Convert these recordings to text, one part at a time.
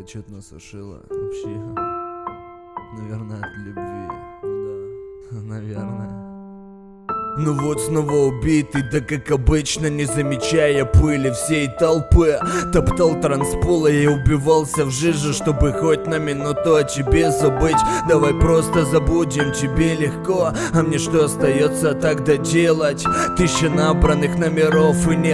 что-то насушила. Вообще, наверное, от любви. Ну да, наверное. Ну вот снова убитый, да как обычно, не замечая пыли всей толпы. Топтал транспола и убивался в жиже, чтобы хоть на минуту о тебе забыть. Давай просто забудем, тебе легко, а мне что остается тогда делать? 1000 набранных номеров и ни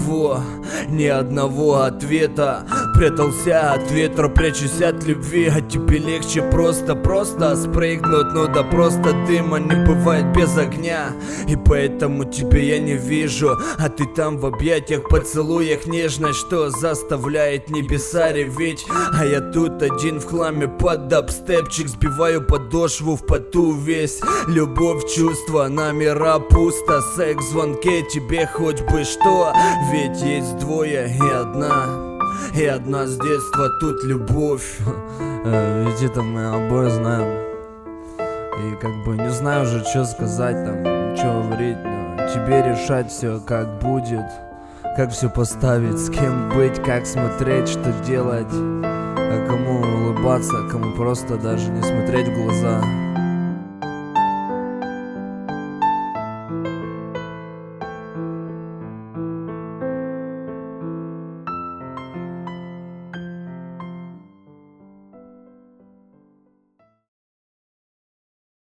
одного ответа. Прятался от ветра, прячусь от любви, а тебе легче просто спрыгнуть. Ну да просто дыма не бывает без огня, и поэтому тебя я не вижу, а ты там в объятиях, поцелуях нежность, что заставляет небеса реветь. А я тут один в хламе под дабстепчик, сбиваю подошву в поту весь. Любовь, чувства, номера пусто, секс в звонке, тебе хоть бы что. Ведь есть двое и одна с детства тут любовь. Ведь это мы обои знаем. И как бы не знаю уже, что сказать там, что говорить, но тебе решать все, как будет, как все поставить, с кем быть, как смотреть, что делать, а кому улыбаться, кому просто даже не смотреть в глаза.